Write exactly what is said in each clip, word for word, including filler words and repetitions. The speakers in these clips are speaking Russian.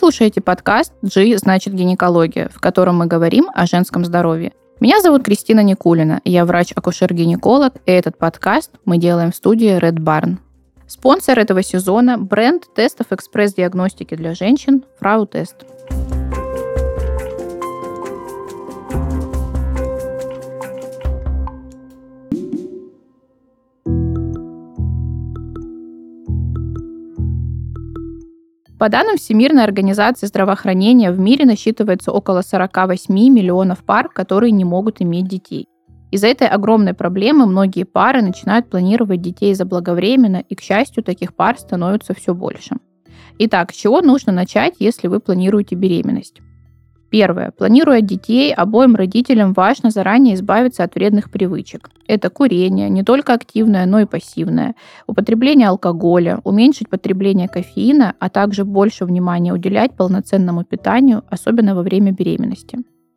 слушаете подкаст «G значит гинекология», в котором мы говорим о женском здоровье. Меня зовут Кристина Никулина, я врач-акушер-гинеколог, и этот подкаст мы делаем в студии Red Barn. Спонсор этого сезона – бренд тестов экспресс-диагностики для женщин Frau Test. По данным Всемирной организации здравоохранения, в мире насчитывается около сорок восемь миллионов пар, которые не могут иметь детей. Из-за этой огромной проблемы многие пары начинают планировать детей заблаговременно, и, к счастью, таких пар становится все больше. Итак, с чего нужно начать, если вы планируете беременность? Первое. Планируя детей, обоим родителям важно заранее избавиться от вредных привычек. Это курение, не только активное, но и пассивное, употребление алкоголя, уменьшить потребление кофеина, а также больше внимания уделять полноценному питанию, особенно во время беременности.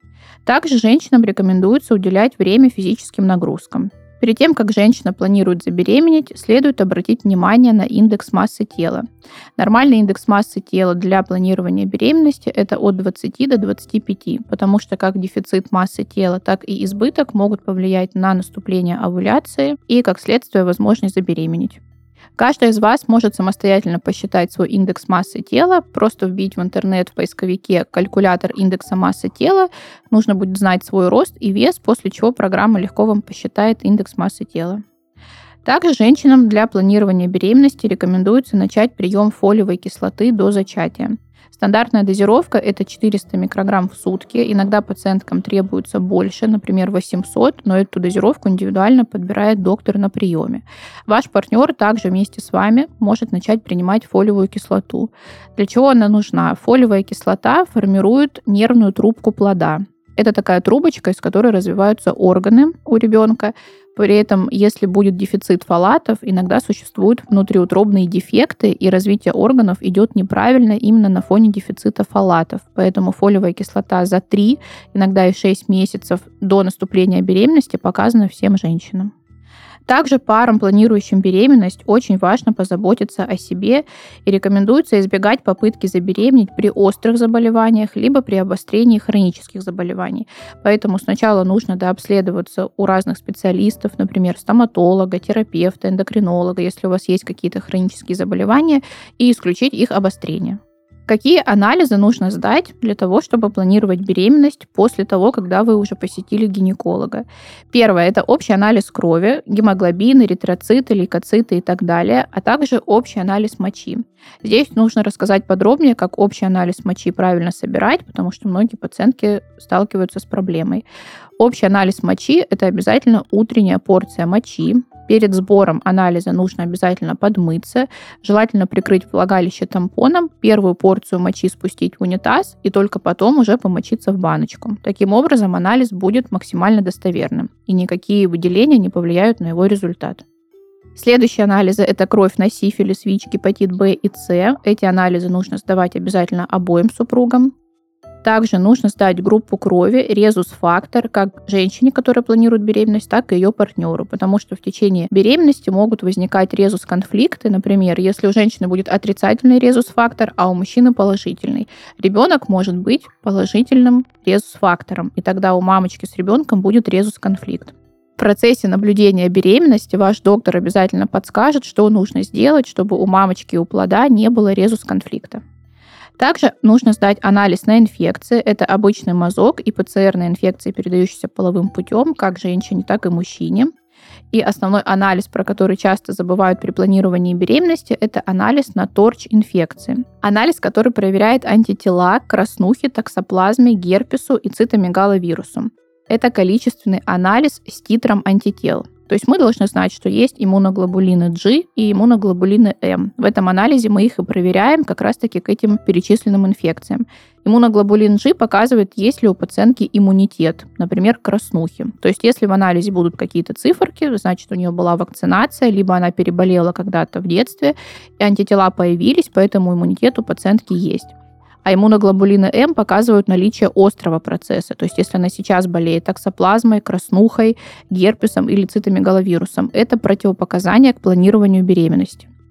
Также женщинам рекомендуется уделять время физическим нагрузкам. Перед тем, как женщина планирует забеременеть, следует обратить внимание на индекс массы тела. Нормальный индекс массы тела для планирования беременности – это от двадцати до двадцати пяти, потому что как дефицит массы тела, так и избыток могут повлиять на наступление овуляции и, как следствие, возможность забеременеть. Каждый из вас может самостоятельно посчитать свой индекс массы тела, просто вбить в интернет в поисковике калькулятор индекса массы тела, нужно будет знать свой рост и вес, после чего программа легко вам посчитает индекс массы тела. Также женщинам для планирования беременности рекомендуется начать прием фолиевой кислоты до зачатия. Стандартная дозировка – это четыреста микрограмм в сутки. Иногда пациенткам требуется больше, например, восемьсот, но эту дозировку индивидуально подбирает доктор на приеме. Ваш партнер также вместе с вами может начать принимать фолиевую кислоту. Для чего она нужна? Фолиевая кислота формирует нервную трубку плода. Это такая трубочка, из которой развиваются органы у ребенка. При этом, если будет дефицит фолатов, иногда существуют внутриутробные дефекты, и развитие органов идет неправильно именно на фоне дефицита фолатов. Поэтому фолиевая кислота за три, иногда и шесть месяцев до наступления беременности показана всем женщинам. Также парам, планирующим беременность, очень важно позаботиться о себе и рекомендуется избегать попытки забеременеть при острых заболеваниях либо при обострении хронических заболеваний. Поэтому сначала нужно дообследоваться у разных специалистов, например, стоматолога, терапевта, эндокринолога, если у вас есть какие-то хронические заболевания, и исключить их обострение. Какие анализы нужно сдать для того, чтобы планировать беременность после того, когда вы уже посетили гинеколога? Первое – это общий анализ крови, гемоглобин, эритроциты, лейкоциты и так далее, а также общий анализ мочи. Здесь нужно рассказать подробнее, как общий анализ мочи правильно собирать, потому что многие пациентки сталкиваются с проблемой. Общий анализ мочи – это обязательно утренняя порция мочи. Перед сбором анализа нужно обязательно подмыться, желательно прикрыть влагалище тампоном, первую порцию мочи спустить в унитаз и только потом уже помочиться в баночку. Таким образом, анализ будет максимально достоверным, и никакие выделения не повлияют на его результат. Следующие анализы – это кровь на сифилис, ВИЧ, гепатит Б и С. Эти анализы нужно сдавать обязательно обоим супругам. Также нужно сдать группу крови, резус-фактор, как женщине, которая планирует беременность, так и ее партнеру, потому что в течение беременности могут возникать резус-конфликты. Например, если у женщины будет отрицательный резус-фактор, а у мужчины положительный. Ребенок может быть положительным резус-фактором, и тогда у мамочки с ребенком будет резус-конфликт. В процессе наблюдения беременности ваш доктор обязательно подскажет, что нужно сделать, чтобы у мамочки и у плода не было резус-конфликта. Также нужно сдать анализ на инфекции. Это обычный мазок и ПЦР на инфекции, передающиеся половым путем, как женщине, так и мужчине. И основной анализ, про который часто забывают при планировании беременности, это анализ на торч-инфекции. Анализ, который проверяет антитела к краснухе, токсоплазме, герпесу и цитомегаловирусу. Это количественный анализ с титром антител. То есть мы должны знать, что есть иммуноглобулины G и иммуноглобулины M. В этом анализе мы их и проверяем как раз-таки к этим перечисленным инфекциям. Иммуноглобулин G показывает, есть ли у пациентки иммунитет, например, к краснухе. То есть если в анализе будут какие-то циферки, значит, у нее была вакцинация, либо она переболела когда-то в детстве, и антитела появились, поэтому иммунитет у пациентки есть. А иммуноглобулины М показывают наличие острого процесса. То есть если она сейчас болеет токсоплазмой, краснухой, герпесом или цитомегаловирусом, это противопоказание к планированию беременности.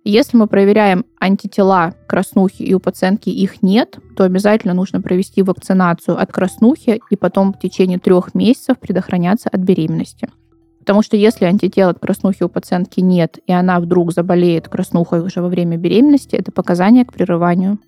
Если мы проверяем антитела к краснухе и у пациентки их нет, то обязательно нужно провести вакцинацию от краснухи и потом в течение трех месяцев предохраняться от беременности. Потому что если антител от краснухи у пациентки нет, и она вдруг заболеет краснухой уже во время беременности, это показание к прерыванию.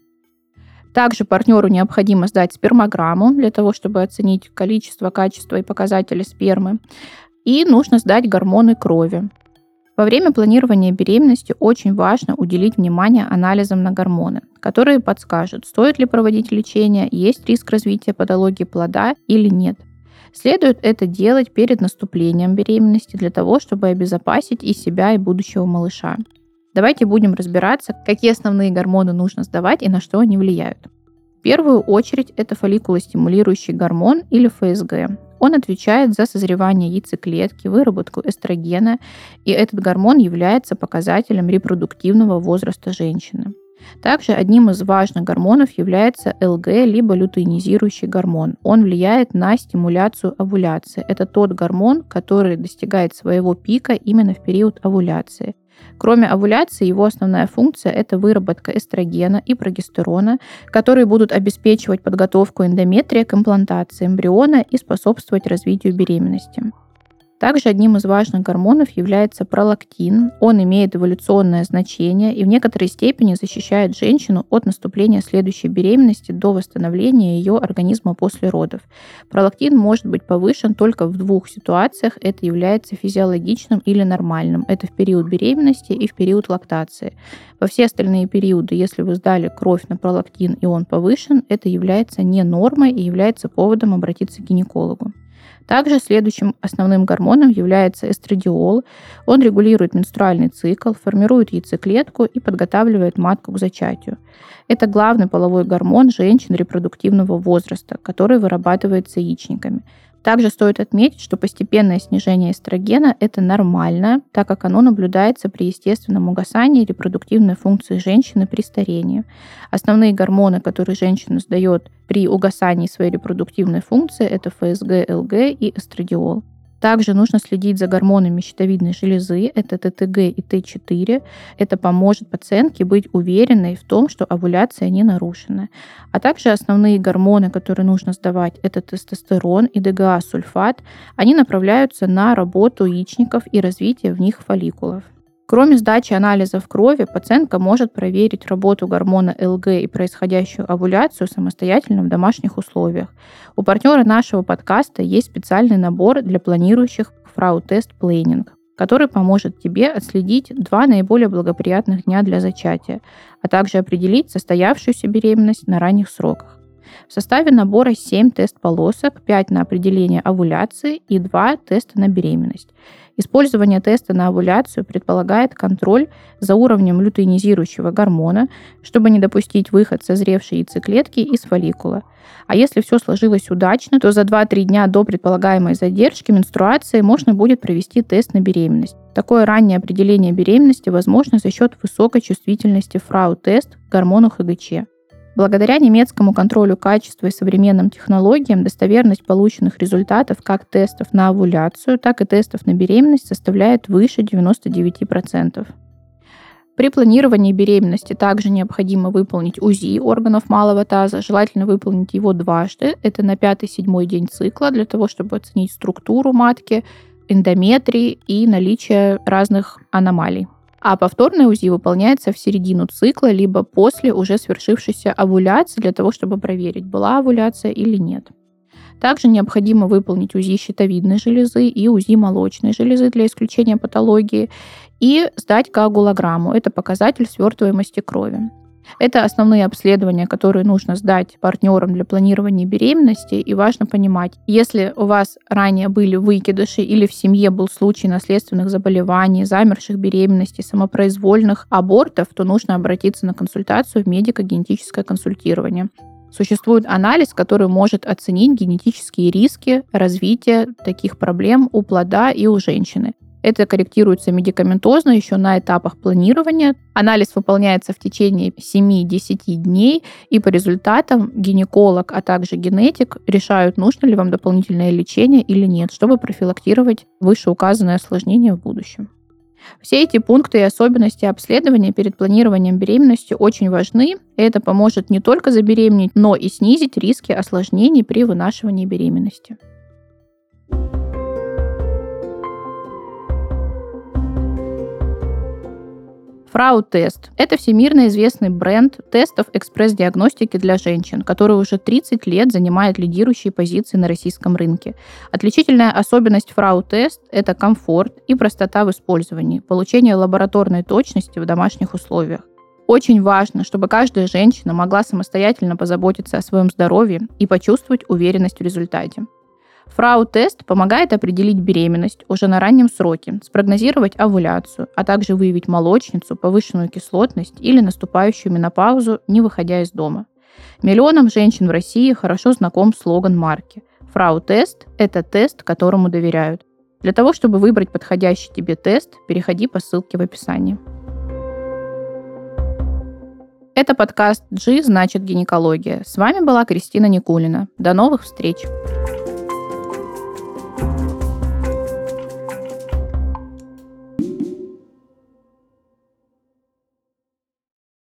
Также партнеру необходимо сдать спермограмму для того, чтобы оценить количество, качество и показатели спермы. И нужно сдать гормоны крови. Во время планирования беременности очень важно уделить внимание анализам на гормоны, которые подскажут, стоит ли проводить лечение, есть риск развития патологии плода или нет. Следует это делать перед наступлением беременности для того, чтобы обезопасить и себя, и будущего малыша. Давайте будем разбираться, какие основные гормоны нужно сдавать и на что они влияют. В первую очередь это фолликулостимулирующий гормон или эф эс гэ. Он отвечает за созревание яйцеклетки, выработку эстрогена, и этот гормон является показателем репродуктивного возраста женщины. Также одним из важных гормонов является эл гэ, либо лютеинизирующий гормон. Он влияет на стимуляцию овуляции. Это тот гормон, который достигает своего пика именно в период овуляции. Кроме овуляции, его основная функция – это выработка эстрогена и прогестерона, которые будут обеспечивать подготовку эндометрия к имплантации эмбриона и способствовать развитию беременности. Также одним из важных гормонов является пролактин. Он имеет эволюционное значение и в некоторой степени защищает женщину от наступления следующей беременности до восстановления ее организма после родов. Пролактин может быть повышен только в двух ситуациях. Это является физиологичным или нормальным. Это в период беременности и в период лактации. Во все остальные периоды, если вы сдали кровь на пролактин и он повышен, это является не нормой и является поводом обратиться к гинекологу. Также следующим основным гормоном является эстрадиол. Он регулирует менструальный цикл, формирует яйцеклетку и подготавливает матку к зачатию. Это главный половой гормон женщин репродуктивного возраста, который вырабатывается яичниками. Также стоит отметить, что постепенное снижение эстрогена – это нормально, так как оно наблюдается при естественном угасании репродуктивной функции женщины при старении. Основные гормоны, которые женщина сдает при угасании своей репродуктивной функции – это эф эс гэ, эл гэ и эстрадиол. Также нужно следить за гормонами щитовидной железы, это тэ тэ гэ и тэ четыре. Это поможет пациентке быть уверенной в том, что овуляция не нарушена. А также основные гормоны, которые нужно сдавать, это тестостерон и дэ гэ а-сульфат. Они направляются на работу яичников и развитие в них фолликулов. Кроме сдачи анализов крови, пациентка может проверить работу гормона эл гэ и происходящую овуляцию самостоятельно в домашних условиях. У партнера нашего подкаста есть специальный набор для планирующих Frau Test Planning, который поможет тебе отследить два наиболее благоприятных дня для зачатия, а также определить состоявшуюся беременность на ранних сроках. В составе набора семь тест-полосок, пять на определение овуляции и два теста на беременность. Использование теста на овуляцию предполагает контроль за уровнем лютеинизирующего гормона, чтобы не допустить выход созревшей яйцеклетки из фолликула. А если все сложилось удачно, то за два-три дня до предполагаемой задержки менструации можно будет провести тест на беременность. Такое раннее определение беременности возможно за счет высокой чувствительности Frau Test к гормону ха гэ че. Благодаря немецкому контролю качества и современным технологиям достоверность полученных результатов как тестов на овуляцию, так и тестов на беременность составляет выше девяносто девять процентов. При планировании беременности также необходимо выполнить УЗИ органов малого таза, желательно выполнить его дважды, это на пятый-седьмой день цикла, для того, чтобы оценить структуру матки, эндометрий и наличие разных аномалий. А повторное УЗИ выполняется в середину цикла, либо после уже свершившейся овуляции, для того, чтобы проверить, была овуляция или нет. Также необходимо выполнить УЗИ щитовидной железы и УЗИ молочной железы для исключения патологии и сдать коагулограмму. Это показатель свертываемости крови. Это основные обследования, которые нужно сдать партнерам для планирования беременности. И важно понимать, если у вас ранее были выкидыши или в семье был случай наследственных заболеваний, замерших беременностей, самопроизвольных абортов, то нужно обратиться на консультацию в медико-генетическое консультирование. Существует анализ, который может оценить генетические риски развития таких проблем у плода и у женщины. Это корректируется медикаментозно еще на этапах планирования. Анализ выполняется в течение семь-десять дней, и по результатам гинеколог, а также генетик решают, нужно ли вам дополнительное лечение или нет, чтобы профилактировать вышеуказанное осложнение в будущем. Все эти пункты и особенности обследования перед планированием беременности очень важны, и это поможет не только забеременеть, но и снизить риски осложнений при вынашивании беременности. Фрау-тест – это всемирно известный бренд тестов экспресс-диагностики для женщин, который уже тридцать лет занимает лидирующие позиции на российском рынке. Отличительная особенность Фрау-тест – это комфорт и простота в использовании, получение лабораторной точности в домашних условиях. Очень важно, чтобы каждая женщина могла самостоятельно позаботиться о своем здоровье и почувствовать уверенность в результате. Фрау-тест помогает определить беременность уже на раннем сроке, спрогнозировать овуляцию, а также выявить молочницу, повышенную кислотность или наступающую менопаузу, не выходя из дома. Миллионам женщин в России хорошо знаком слоган марки. Фрау-тест – это тест, которому доверяют. Для того, чтобы выбрать подходящий тебе тест, переходи по ссылке в описании. Это подкаст «G значит гинекология». С вами была Кристина Никулина. До новых встреч!